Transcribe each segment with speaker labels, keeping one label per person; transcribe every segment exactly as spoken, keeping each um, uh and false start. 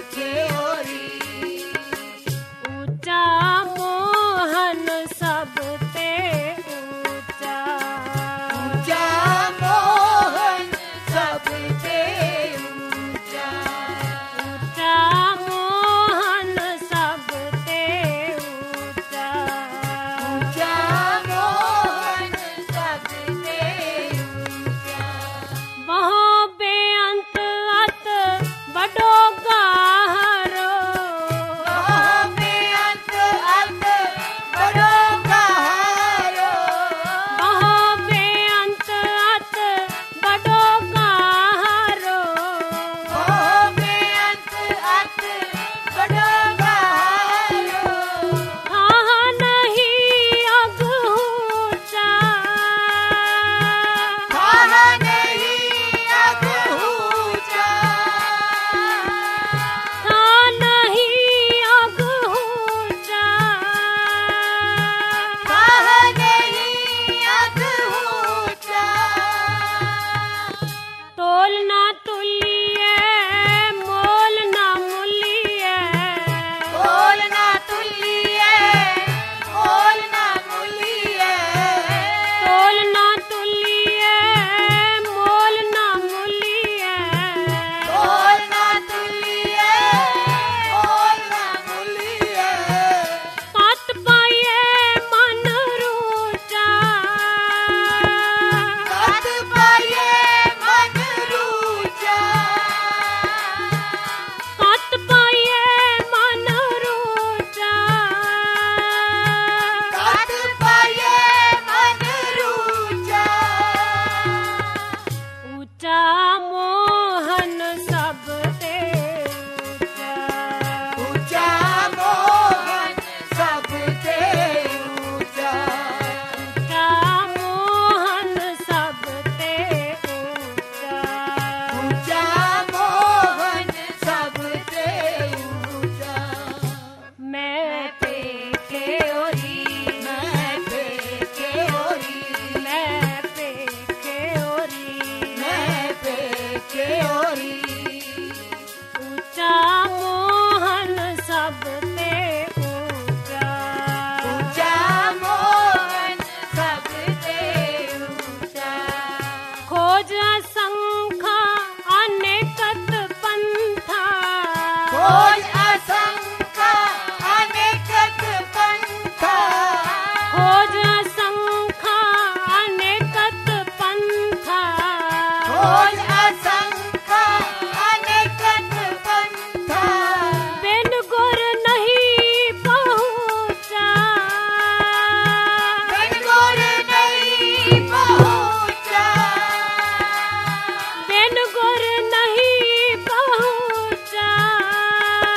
Speaker 1: पेखे ओरी
Speaker 2: ऊंचा मोहन सब ते ऊंचा
Speaker 1: ऊंचा मोहन सबसे ऊंचा
Speaker 2: ऊंचा मोहन सब ते ऊंचा
Speaker 1: ऊंचा मोहन सबसे ऊंचा
Speaker 2: वहो बेअंत अत बड़ो गहरो
Speaker 1: वहाँ बेअंत अत बड़ो गहरो
Speaker 2: वहो बेअंत अत बड़ो गहरो
Speaker 1: वहाँ बेअंत अत बड़ो गहरो
Speaker 2: हाँ नहीं अग ऊंचा
Speaker 1: कहा नहीं अब ऊंचा
Speaker 2: हाँ नहीं अग ऊंचा
Speaker 1: कहा नहीं अब ऊंचा
Speaker 2: तोल ना तुलिए मोल ना मुलिए
Speaker 1: बोलना तुलिए बोलना मुलिए
Speaker 2: तोल ना तुलिए मोल ना मुलिए
Speaker 1: बोलना तुलिए बोलना मुलिए
Speaker 2: कत पाए मन रूचा
Speaker 1: कत पाए मन रूचा
Speaker 2: कत पाए मन रूचा
Speaker 1: कत पाए मन रूचा
Speaker 2: ऊंचा मोहन सब ते ऊंचा
Speaker 1: ऊंचा मोहन सबसे ऊंचा
Speaker 2: ऊंचा मोहन सब ते ऊंचा
Speaker 1: ऊंचा मोहन सबसे ऊंचा
Speaker 2: मैं पेखे ओरी
Speaker 1: मैं पेखे ओरी
Speaker 2: मैं पेखे ओरी
Speaker 1: मैं पेखे ओरी
Speaker 2: ऊंचा मोहन सब ते ऊंचा
Speaker 1: ऊंचा मोहन सबसे ऊंचा
Speaker 2: खोज असंख्य अनेकत पंथा
Speaker 1: खोज असंख्य अनेकत पंथा
Speaker 2: खोज असंख्य अनेकत पंथा
Speaker 1: खोज असंख्य अनेकत पंथा
Speaker 2: बिन गुर नहीं पहुँचा
Speaker 1: बिन गुर नहीं पहुँचा
Speaker 2: बिन गुर नहीं पहुँचा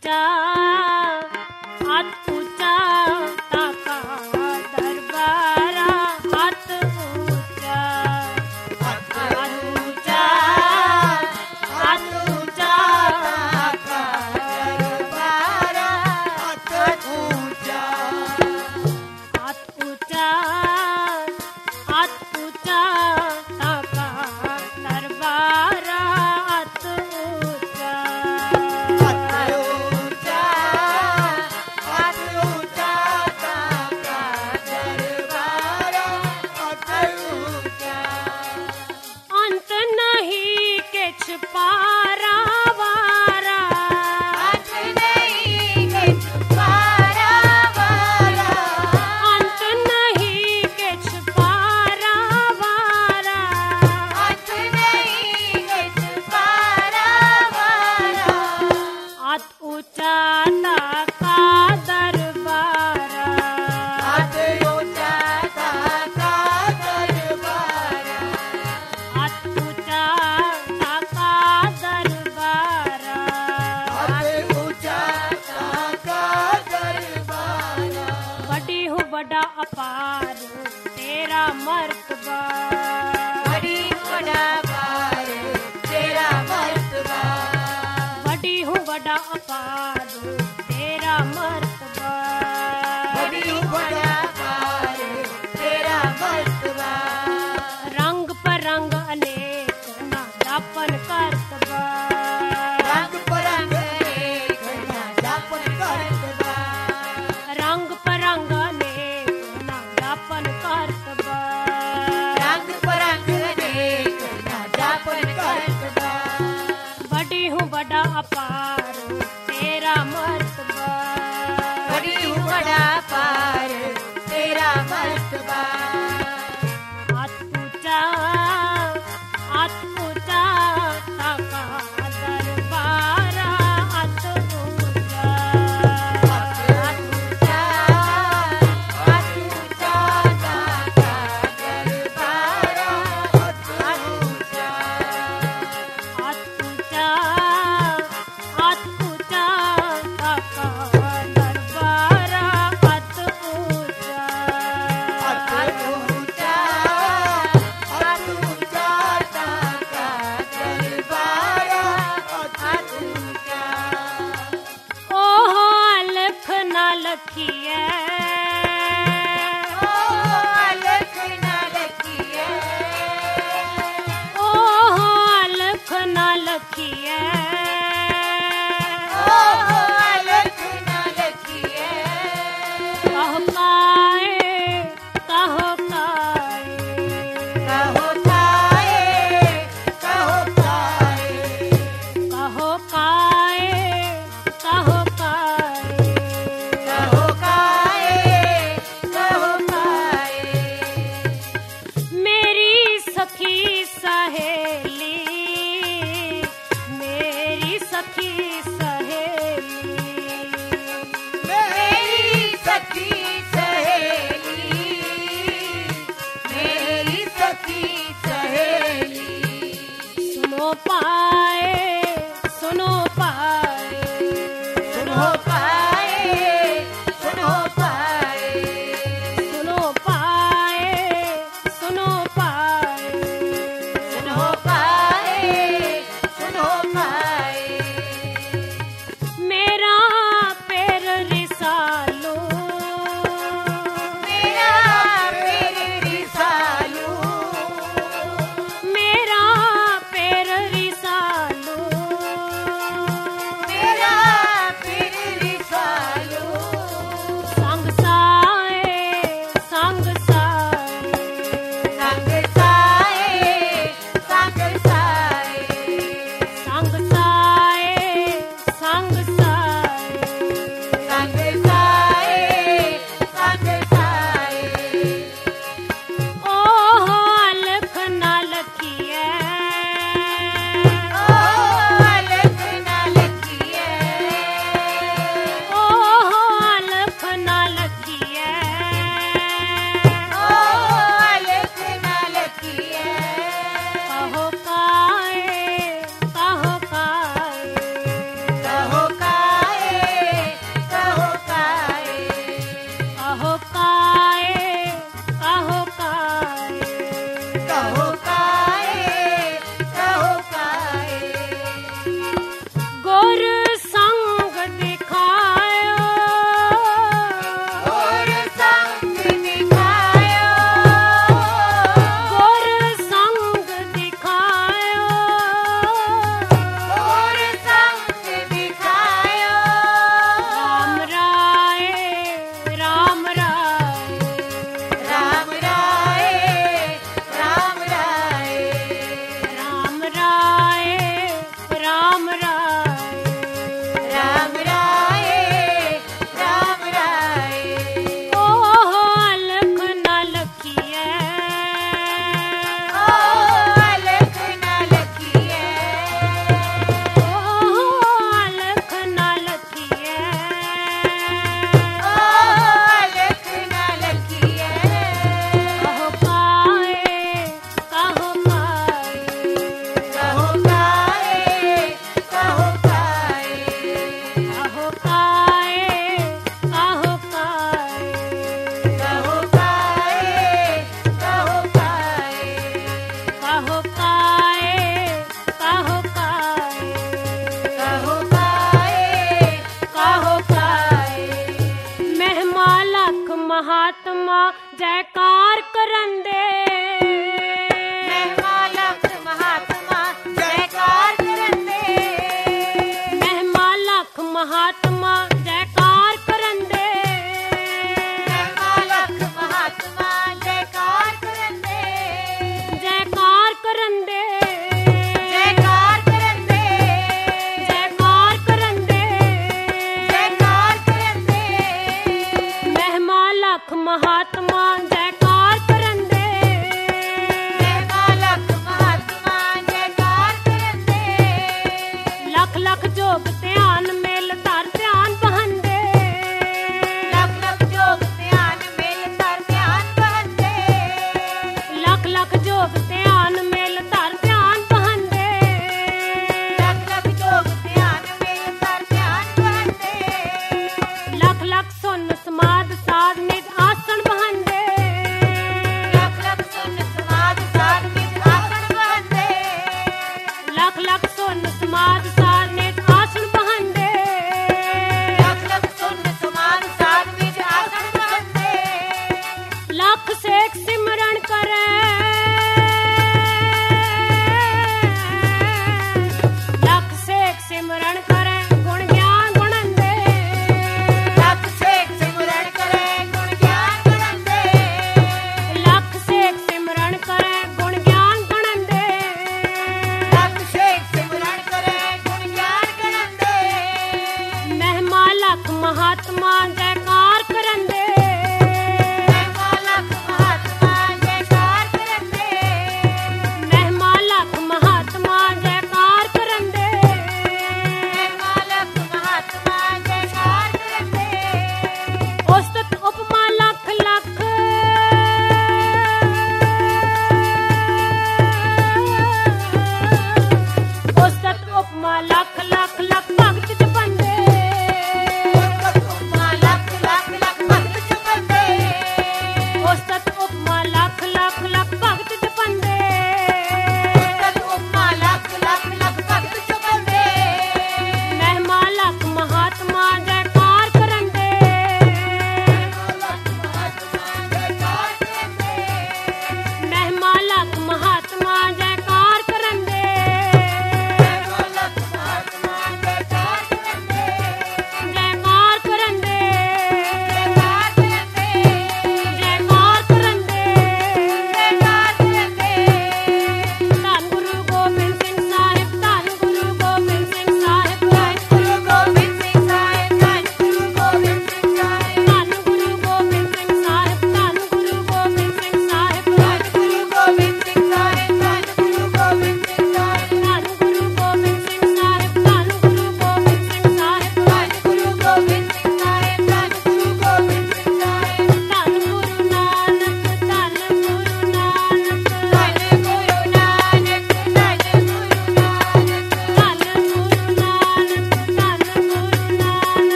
Speaker 2: ऊंचा हाथ ऊंचा ताका दरबारा हाथ ऊंचा हाथ ऊंचा हाथ ऊंचा ताका दरबारा हाथ ऊंचा हाथ ऊंचा हाथ ऊंचा ताका दरबारा हाथ ऊंचा अंत नहीं किछ पारा वारा अंत नहीं किछ पारा वारा अंत नहीं किछ पारा वारा अंत नहीं किछ पारा वारा हाथ ऊंचा ताका दरबारा हाथ ऊंचा ताका दरबारा हाथ ऊंचा ताका दरबारा हाथ ऊंचा ताका दरबारा बड़ी हूँ बड़ा अपार तेरा मर्तबा बड़ी बड़ा अपार तेरा मर्तबा बड़ी हूँ बड़ा अपार तेरा मर्तबा बड़ी हूँ बड़ा अपार तेरा मर्तबा रंग पर रंग अनेक नादापन करतबा रंग पर रंग अनेक नादापन करतबा रंग पर रंग अनेक नादापन करतबा रंग पर रंग अनेक नादापन करतबा बड़ी हूँ बड़ा अपार तेरा मर्तबा बड़ी हूँ बड़ा अपार तेरा मर्तबा हाथ ऊंचा हाथ ऊंचा ताका दरबारा हाथ ऊंचा हाथ ऊंचा हाथ ऊंचा ताका दरबारा हाथ ऊंचा हाथ ऊंचा हाथ ऊंचा ताका दरबारा हाथ ऊंचा हाथ ऊंचा हाथ ऊंचा ताका दरबारा हाथ ऊंचा ओहो अलख ना लखिए ओहो अलख ना लखिए ओहो अलख ना लखिए ओहो अलख ना लखिए कहो काए कहो काए कहो काए कहो काए कहो काए कहो काए कहो काए कहो काए मेरी सखी सहेली मेरी सखी सहेली मेरी सखी सहेली मेरी सखी सहेली सुनो पाए सुनो पाए सुनो पाए सुनो पाए सुनो पाए सुनो पाए सुनो पाए सुनो पाए मेरा पैर रिसालो मेरा पैर रिसालो मेरा पैर रिसालो मेरा पैर ਮਹਾਤਮਾ ਜੈਕਾਰ ਕਰਨ ਦੇ
Speaker 1: ਮਹਿਮਾ ਲੱਖ ਮਹਾਤਮਾ ਜੈਕਾਰ ਕਰਨ ਦੇ
Speaker 2: ਮਹਿਮਾ ਲੱਖ ਮਹਾਤਮਾ ਜੈਕਾਰ ਕਰਨ ਦੇ
Speaker 1: ਮਹਿਮਾ ਲੱਖ ਮਹਾਤਮਾ ਜੈਕਾਰ ਕਰਨ ਦੇ
Speaker 2: ਜੈਕਾਰ ਕਰਨ ਦੇ
Speaker 1: ਜੈਕਾਰ ਕਰਨ ਦੇ
Speaker 2: ਜੈਕਾਰ ਕਰਨ ਦੇ
Speaker 1: ਜੈਕਾਰ ਕਰਨ ਦੇ
Speaker 2: ਮਹਿਮਾ ਲੱਖ ਮਹਾਤਮਾ ਜੈਕਾਰ ਕਰਨ ਦੇ
Speaker 1: ਮਹਿਮਾ ਲੱਖ ਮਹਾਤਮਾ ਜੈਕਾਰ ਕਰਨ ਦੇ
Speaker 2: ਲੱਖ ਲੱਖ ਜੋਗ ਧਿਆਨ ਮਿਲ ਧਰ ਧਿਆਨ ਬਹੰਦੇ
Speaker 1: ਲੱਖ ਲੱਖ ਜੋਗ ਧਿਆਨ ਮਿਲ ਧਰ ਧਿਆਨ ਬਹੰਦੇ
Speaker 2: ਲੱਖ ਲੱਖ ਜੋਗ ਧਿਆਨ ਮਿਲ ਧਰ ਧਿਆਨ ਬਹੰਦੇ
Speaker 1: ਲੱਖ ਲੱਖ ਜੋਗ ਧਿਆਨ ਮਿਲ ਧਰ ਧਿਆਨ ਬਹੰਦੇ
Speaker 2: ਲੱਖ ਲੱਖ ਸੁਨ ਸਮਾਦ ਸਾਧ ਨਿਜ ਆਸਣ ਬਹੰਦੇ
Speaker 1: ਲੱਖ ਲੱਖ ਸੁਨ ਸਮਾਦ ਸਾਧ ਨਿਜ ਆਸਣ ਬਹੰਦੇ
Speaker 2: ਲੱਖ ਲੱਖ ਸੁਨ ਸਮਾਦ ਸਾਧ ਨਿਜ ਆਸਣ ਬਹੰਦੇ
Speaker 1: ਲੱਖ ਲੱਖ ਸੁਨ ਸਮਾਦ ਸਾਧ ਨਿਜ ਆਸਣ ਬਹੰਦੇ
Speaker 2: ਲੱਖ ਸੇਖ ਸਿਮਰਨ ਕਰੇ ਲੱਖ ਸੇਖ ਸਿਮਰਨ ਕਰੇ ਗੁਣ ਗਿਆਨ ਗੁਣੰਦੇ
Speaker 1: ਲੱਖ ਸੇਖ ਸਿਮਰਨ ਕਰੇ ਗੁਣ ਗਿਆਨ ਗਣੰਦੇ
Speaker 2: ਲੱਖ ਸੇਖ ਸਿਮਰਨ ਕਰੇ ਗੁਣ ਗਿਆਨ ਗੁਣੰਦੇ
Speaker 1: ਲੱਖ ਸੇਖ ਸਿਮਰਨ ਕਰੇ ਗੁਣ ਗਿਆਨ ਗਣੰਦੇ
Speaker 2: ਮਹਿਮਾ ਲੱਖ ਮਹਾਤਮਾ ਜੈ